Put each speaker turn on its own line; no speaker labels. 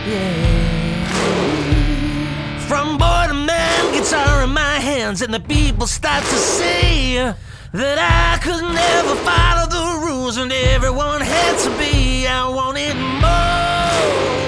Yeah. From boy to man, guitar in my hands, and the people start to say that I could never follow the rules, and everyone had to be. I wanted more.